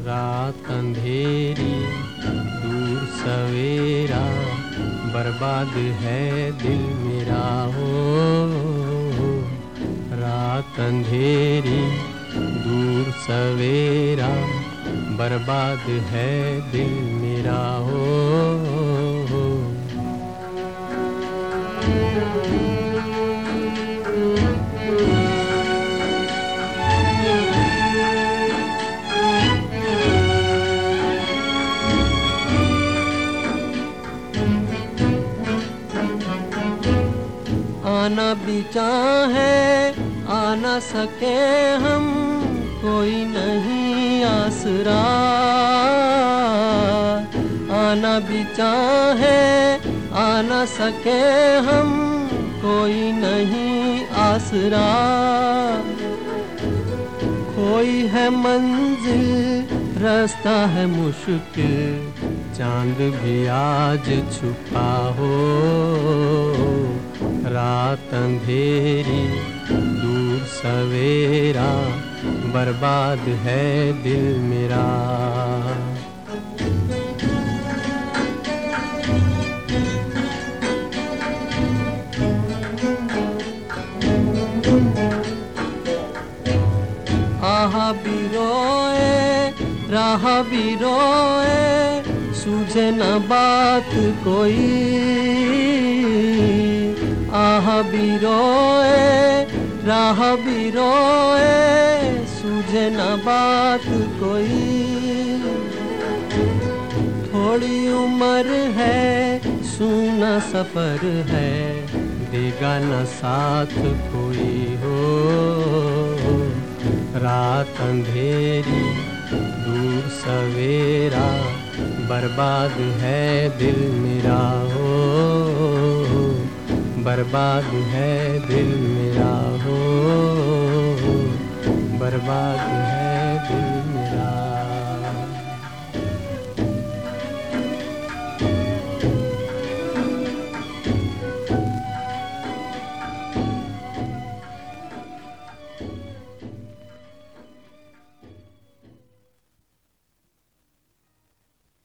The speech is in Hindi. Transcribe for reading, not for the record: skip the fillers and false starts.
रात अंधेरी दूर सवेरा, बर्बाद है दिल मेरा हो। रात अंधेरी दूर सवेरा, बर्बाद है दिल मेरा हो। आना भी चाहे आ न सके हम, कोई नहीं आसरा। आना भी चाहे आ न सके हम, कोई नहीं आसरा। कोई है मंजिल रास्ता है मुश्किल, चांद भी आज छुपा हो। रात अंधेरी दूर सवेरा, बर्बाद है दिल मेरा। आहा भी रोए राह भी रोए, सूझे न बात कोई। आह भी रोए राह भी रोए, सूझे न बात कोई। थोड़ी उम्र है सूना सफर है, देगा न साथ कोई हो। रात अंधेरी दूर सवेरा, बर्बाद है दिल मेरा हो। बर्बाद है दिल मेरा हो, बर्बाद है।